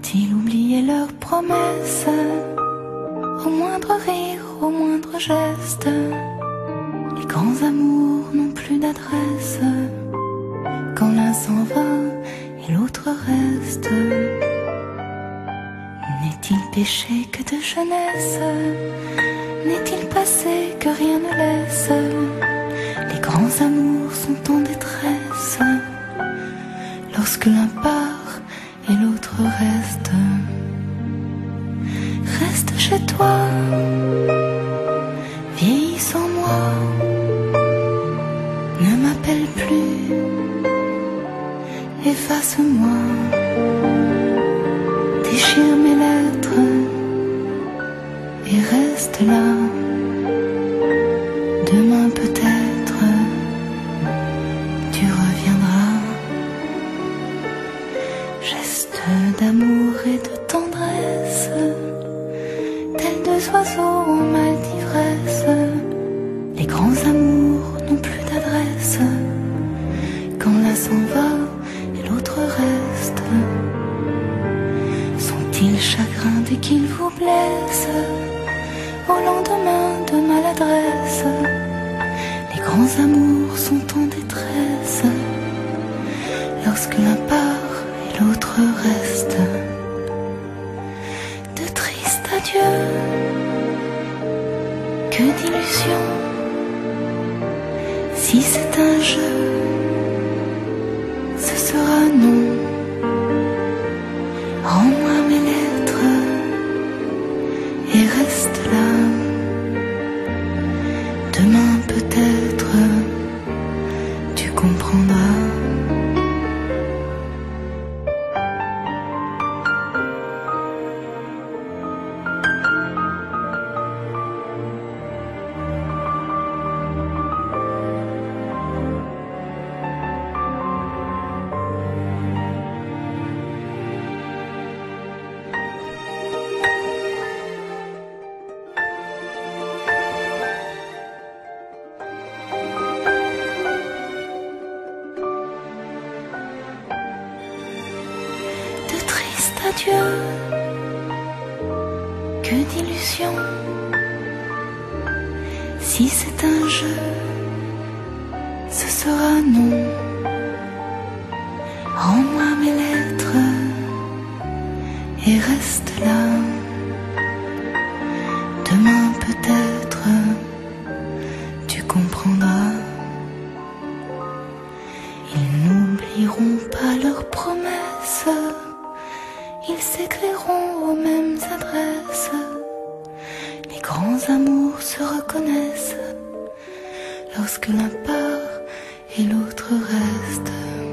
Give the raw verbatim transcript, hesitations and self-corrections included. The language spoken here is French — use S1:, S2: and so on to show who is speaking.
S1: Ont-ils oublié leurs promesses? Au moindre rire, au moindre geste, les grands amours n'ont plus d'adresse. Quand l'un s'en va et l'autre reste, n'est-il péché que de jeunesse? N'est-il passé que rien ne laisse? Les grands amours sont en détresse lorsque l'un part et l'autre reste. Reste chez toi, vieillis sans moi, ne m'appelle plus, efface-moi, déchire mes lettres et reste là. Demain peut-être tu reviendras. Geste d'amour et de tendresse, tels deux oiseaux en mal d'ivresse. Les grands amours n'ont plus d'adresse quand l'un s'en va et l'autre reste. Sont-ils chagrins dès qu'ils vous blessent au lendemain de maladresse? Les grands amours sont en détresse lorsque l'un part et l'autre reste. De tristes adieux, que d'illusions. Si c'est un jeu, ce sera non. Rends-moi mes lettres et reste là. Demain peut-être tu comprendras. Adieu, que d'illusions. Si c'est un jeu, ce sera non. Rends-moi mes lettres et reste là. Demain peut-être tu comprendras. Ils n'oublieront pas leurs promesses, ils s'écriront aux mêmes adresses. Les grands amours se reconnaissent lorsque l'un part et l'autre reste.